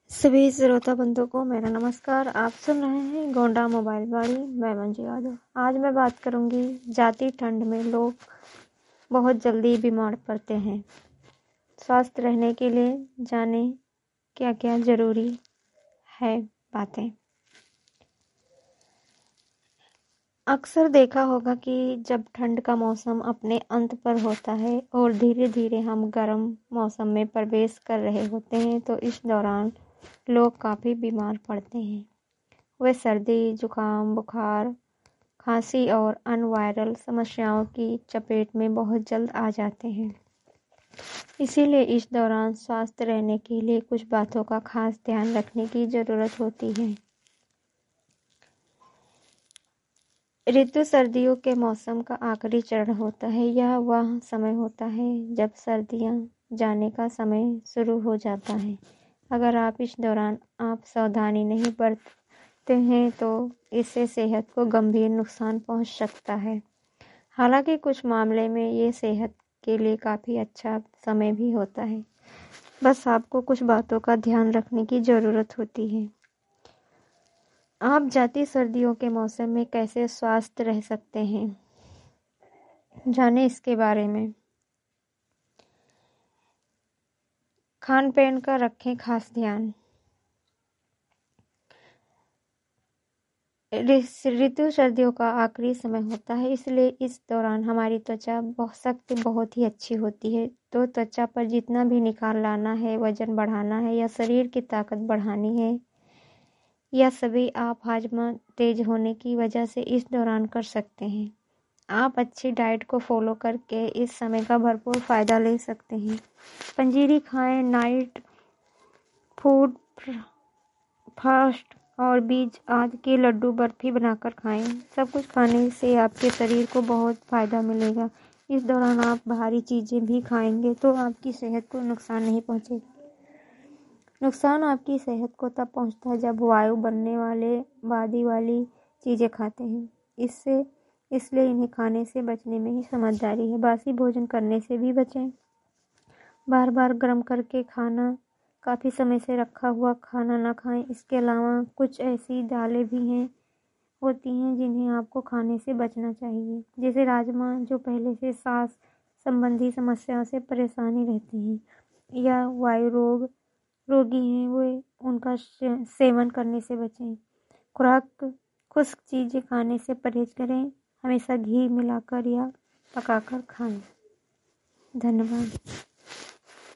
सभी श्रोता बंधुओं को मेरा नमस्कार। आप सुन रहे हैं गोंडा मोबाइल वाली। मैं मंजू यादव। आज मैं बात करूंगी जाती ठंड में लोग बहुत जल्दी बीमार पड़ते हैं। स्वस्थ रहने के लिए जाने क्या क्या जरूरी है बातें। अक्सर देखा होगा कि जब ठंड का मौसम अपने अंत पर होता है और धीरे धीरे हम गर्म मौसम में प्रवेश कर रहे होते हैं तो इस दौरान लोग काफ़ी बीमार पड़ते हैं। वे सर्दी, जुकाम, बुखार, खांसी और अन्य वायरल समस्याओं की चपेट में बहुत जल्द आ जाते हैं। इसीलिए इस दौरान स्वस्थ रहने के लिए कुछ बातों का खास ध्यान रखने की ज़रूरत होती है। ऋतु सर्दियों के मौसम का आखिरी चरण होता है। यह वह समय होता है जब सर्दियां जाने का समय शुरू हो जाता है। अगर आप इस दौरान सावधानी नहीं बरतते हैं तो इससे सेहत को गंभीर नुकसान पहुंच सकता है। हालांकि कुछ मामले में ये सेहत के लिए काफ़ी अच्छा समय भी होता है। बस आपको कुछ बातों का ध्यान रखने की ज़रूरत होती है। आप जाती सर्दियों के मौसम में कैसे स्वस्थ रह सकते हैं, जाने इसके बारे में। खान पान का रखें खास ध्यान। ऋतु सर्दियों का आखिरी समय होता है, इसलिए इस दौरान हमारी त्वचा बहुत ही अच्छी होती है। तो त्वचा पर जितना भी निखार लाना है, वजन बढ़ाना है या शरीर की ताकत बढ़ानी है, यह सभी आप हाजमा तेज होने की वजह से इस दौरान कर सकते हैं। आप अच्छी डाइट को फॉलो करके इस समय का भरपूर फ़ायदा ले सकते हैं। पंजीरी खाएं, नाइट फूड, फास्ट और बीज आदि के लड्डू, बर्फी बनाकर खाएं। सब कुछ खाने से आपके शरीर को बहुत फ़ायदा मिलेगा। इस दौरान आप भारी चीज़ें भी खाएंगे तो आपकी सेहत को नुकसान नहीं पहुंचेगा। नुकसान आपकी सेहत को तब पहुंचता है जब वायु बनने वाली चीज़ें खाते हैं। इसलिए इन्हें खाने से बचने में ही समझदारी है। बासी भोजन करने से भी बचें। बार बार गर्म करके खाना, काफ़ी समय से रखा हुआ खाना ना खाएं। इसके अलावा कुछ ऐसी दालें भी होती हैं जिन्हें आपको खाने से बचना चाहिए, जैसे राजमा, जो पहले से सांस संबंधी समस्याओं से परेशानी रहती हैं या वायु रोगी हैं, वे उनका सेवन करने से बचें। खुश्क चीज़ें खाने से परहेज करें। हमेशा घी मिलाकर या पकाकर खाएं। धन्यवाद।